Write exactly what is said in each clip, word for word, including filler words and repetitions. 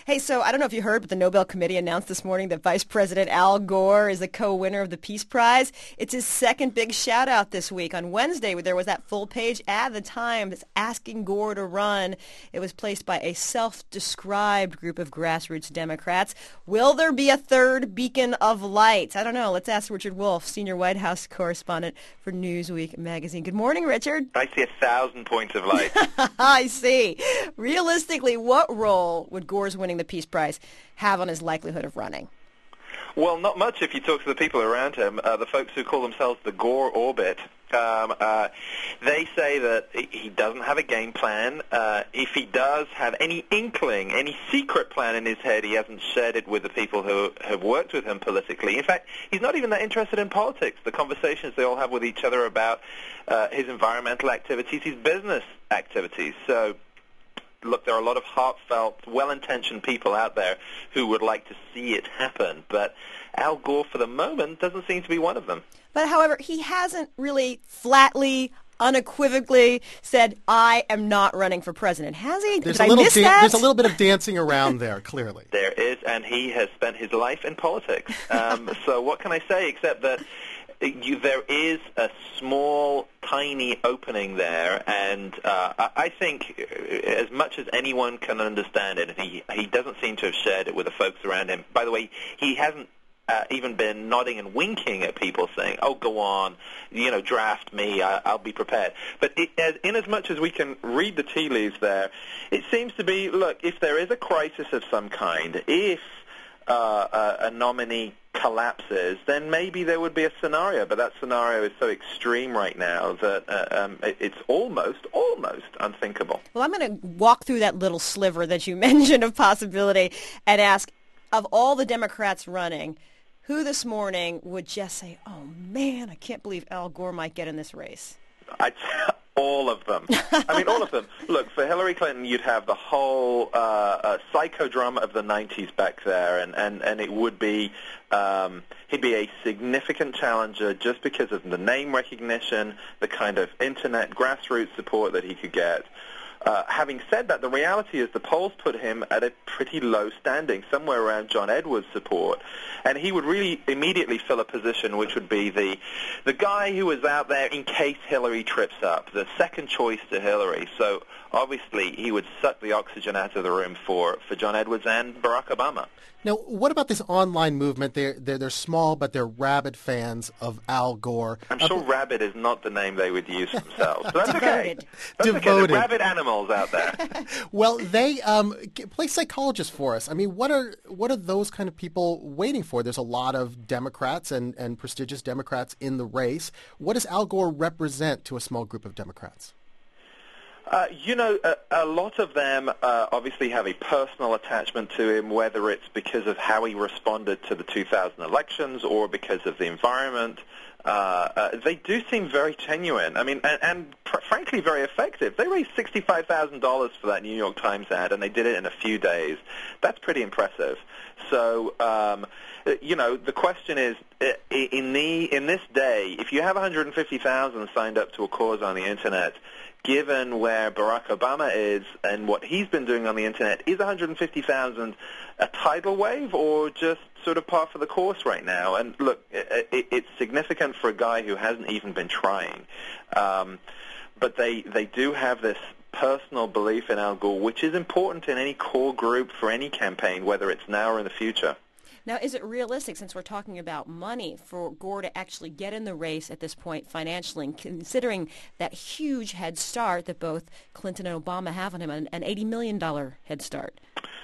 Hey, so I don't know if you heard, but the Nobel Committee announced this morning that Vice President Al Gore is the co-winner of the Peace Prize. It's his second big shout-out this week. On Wednesday, there was that full-page ad at the Times asking Gore to run. It was placed by a self-described group of grassroots Democrats. Will there be a third beacon of light? I don't know. Let's ask Richard Wolff, senior White House correspondent for Newsweek magazine. Good morning, Richard. I see a thousand points of light. I see. Realistically, what role would Gore's winning the Peace Prize have on his likelihood of running? Well, not much if you talk to the people around him, uh, the folks who call themselves the Gore orbit. Um, uh, they say that he doesn't have a game plan. Uh, if he does have any inkling, any secret plan in his head, he hasn't shared it with the people who have worked with him politically. In fact, he's not even that interested in politics. The conversations they all have with each other about uh, his environmental activities, his business activities. So, look, there are a lot of heartfelt, well-intentioned people out there who would like to see it happen, but Al Gore, for the moment, doesn't seem to be one of them. But, however, he hasn't really flatly, unequivocally said, I am not running for president. Has he? There's, Did a I little, miss dan- that? there's a little bit of dancing around there, clearly. There is, and he has spent his life in politics. Um, so what can I say except that You, there is a small, tiny opening there, and uh, I, I think as much as anyone can understand it, he, he doesn't seem to have shared it with the folks around him. By the way, he hasn't uh, even been nodding and winking at people saying, oh, go on, you know, draft me, I, I'll be prepared. But it, as, in as much as we can read the tea leaves there, it seems to be, look, if there is a crisis of some kind, if uh, a, a nominee collapses, then maybe there would be a scenario, but that scenario is so extreme right now that uh, um, it, it's almost, almost unthinkable. Well, I'm going to walk through that little sliver that you mentioned of possibility and ask, of all the Democrats running, who this morning would just say, oh, man, I can't believe Al Gore might get in this race? I'd say all of them. I mean, all of them. Look, for Hillary Clinton, you'd have the whole uh, uh, psychodrama of the nineties back there, and, and, and it would be, um, he'd be a significant challenger just because of the name recognition, the kind of internet grassroots support that he could get. Uh, having said that, the reality is the polls put him at a pretty low standing, somewhere around John Edwards' support, and he would really immediately fill a position which would be the the guy who was out there in case Hillary trips up, the second choice to Hillary. So obviously he would suck the oxygen out of the room for, for John Edwards and Barack Obama. Now, what about this online movement? They're, they're, they're small, but they're rabid fans of Al Gore. I'm sure uh, rabid is not the name they would use themselves, but that's okay. That's Devoted. okay. They're rabid animals out there. Well, they um, play psychologist for us. I mean, what are what are those kind of people waiting for? There's a lot of Democrats and, and prestigious Democrats in the race. What does Al Gore represent to a small group of Democrats? Uh, you know, a, a lot of them uh, obviously have a personal attachment to him, whether it's because of how he responded to the two thousand elections or because of the environment. Uh, uh, they do seem very genuine. I mean, and, and pr- frankly, very effective. They raised sixty-five thousand dollars for that New York Times ad, and they did it in a few days. That's pretty impressive. So, um, you know, the question is, in the in this day, if you have one hundred fifty thousand signed up to a cause on the Internet, given where Barack Obama is and what he's been doing on the Internet, is one hundred fifty thousand a tidal wave or just sort of par for the course right now? And look, it, it, it's significant for a guy who hasn't even been trying. Um, but they, they do have this personal belief in Al Gore, which is important in any core group for any campaign, whether it's now or in the future. Now, is it realistic, since we're talking about money, for Gore to actually get in the race at this point financially, and considering that huge head start that both Clinton and Obama have on him, an, an eighty million dollars head start?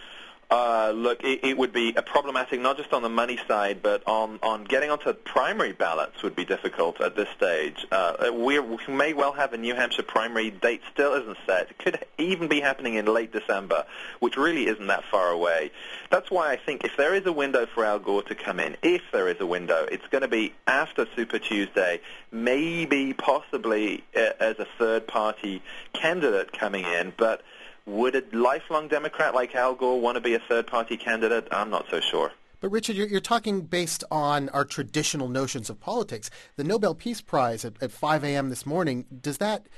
Uh, look, it, it would be a problematic not just on the money side, but on, on getting onto primary ballots would be difficult at this stage. Uh, we're, we may well have a New Hampshire primary date still isn't set. It could even be happening in late December, which really isn't that far away. That's why I think if there is a window for Al Gore to come in, if there is a window, it's going to be after Super Tuesday, maybe possibly uh, as a third-party candidate coming in, but would a lifelong Democrat like Al Gore want to be a third-party candidate? I'm not so sure. But, Richard, you're, you're talking based on our traditional notions of politics. The Nobel Peace Prize at, at five a.m. this morning, does that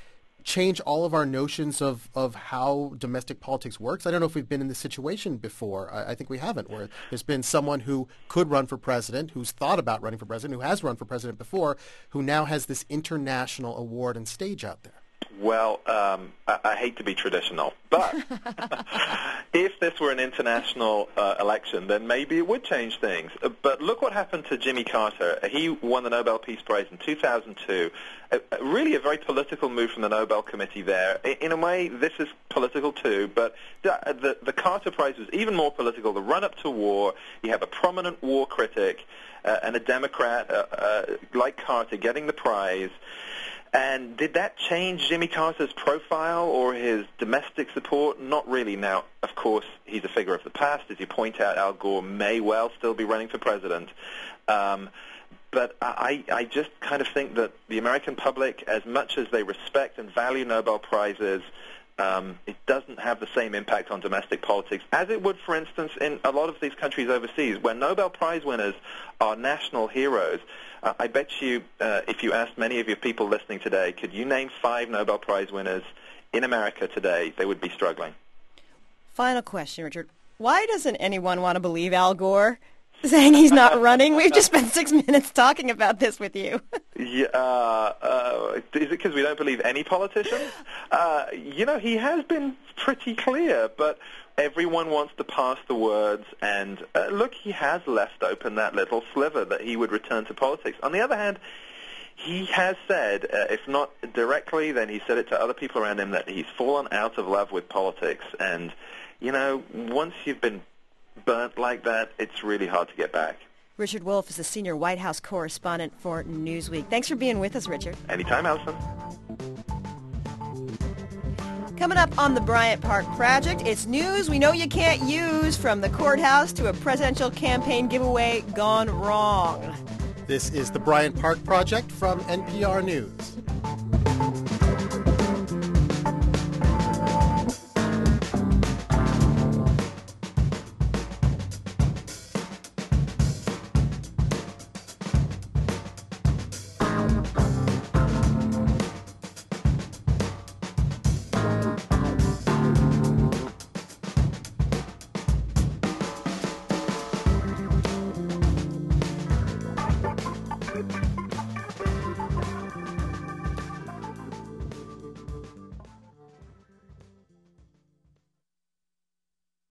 change all of our notions of, of how domestic politics works? I don't know if we've been in this situation before. I, I think we haven't, where there's been someone who could run for president, who's thought about running for president, who has run for president before, who now has this international award and stage out there. Well, um, I, I hate to be traditional, but if this were an international uh, election, then maybe it would change things. Uh, but look what happened to Jimmy Carter. He won the Nobel Peace Prize in two thousand two. Uh, really a very political move from the Nobel Committee there. In, in a way, this is political too, but the, the, the Carter Prize was even more political. The run-up to war, you have a prominent war critic uh, and a Democrat uh, uh, like Carter getting the prize. And did that change Jimmy Carter's profile or his domestic support? Not really. Now, of course, he's a figure of the past. As you point out, Al Gore may well still be running for president. Um, but I, I just kind of think that the American public, as much as they respect and value Nobel Prizes, um, it doesn't have the same impact on domestic politics as it would, for instance, in a lot of these countries overseas, where Nobel Prize winners are national heroes. Uh, I bet you, uh, if you asked many of your people listening today, could you name five Nobel Prize winners in America today, they would be struggling. Final question, Richard. Why doesn't anyone want to believe Al Gore saying he's not running? We've just spent six minutes talking about this with you. Yeah, uh, uh, is it because we don't believe any politician? Uh, you know, he has been pretty clear, but everyone wants to pass the words, and uh, look, he has left open that little sliver that he would return to politics. On the other hand, he has said, uh, if not directly, then he said it to other people around him, that he's fallen out of love with politics. And, you know, once you've been burnt like that, it's really hard to get back. Richard Wolff is the senior White House correspondent for Newsweek. Thanks for being with us, Richard. Anytime, Allison. Coming up on the Bryant Park Project, it's news we know you can't use, from the courthouse to a presidential campaign giveaway gone wrong. This is the Bryant Park Project from N P R News.